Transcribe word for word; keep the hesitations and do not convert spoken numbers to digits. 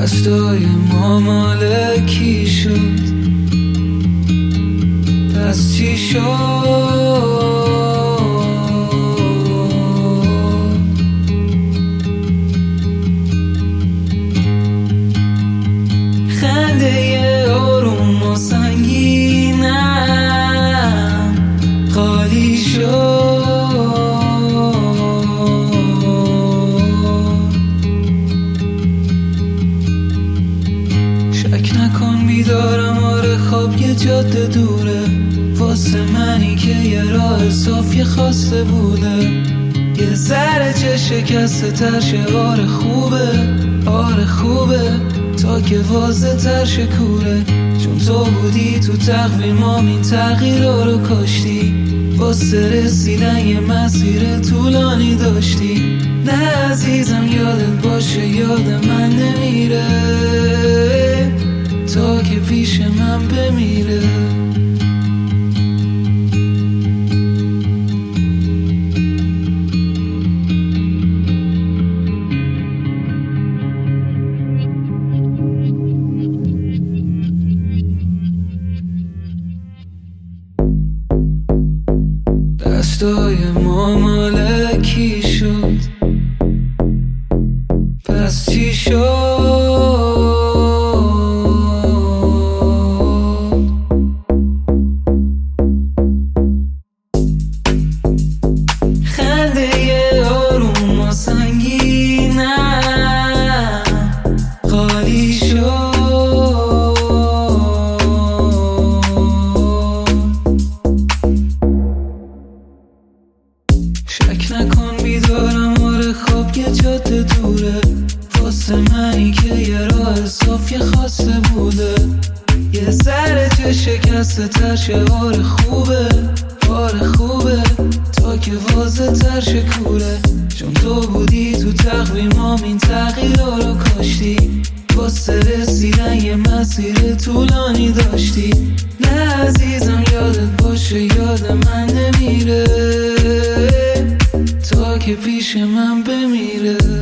دستای ما مالکی شد، پس چی شد؟ خنده آروم و سنگینم خالی شد. شک نکن بیدارم، آره خواب یه جاده دوره واسه منی که یه راه صافی خواسته بوده. یه ذره چه شکسته تر شه، آره خوبه آره خوبه تا که واضح تر شکوره، چون تو بودی تو تقویمام این تغییرها رو کاشتی. واسه رسیدن یه مسیر طولانی داشتی. نه عزیزم یادت باشه یاد من نمیره تا که پیش من بمیره. دستای ما مالکی شد، پس چی شد؟ خنده آروم و سنگینم خالی شد. شک نکن بیدارم، آره خواب یه جاده دوره واسه منی که یه راه صافی خواسته بوده. یه ذره چه شکسته تر شه، آره خوبه آره خوبه تا که واضح تر شکوره، چون تو بودی تو تقویمام این تغییرها رو کاشتی. واسه رسیدن یه مسیر طولانی داشتی. نه عزیزم یادت باشه یاد من نمیره تا که پیش من بمیره.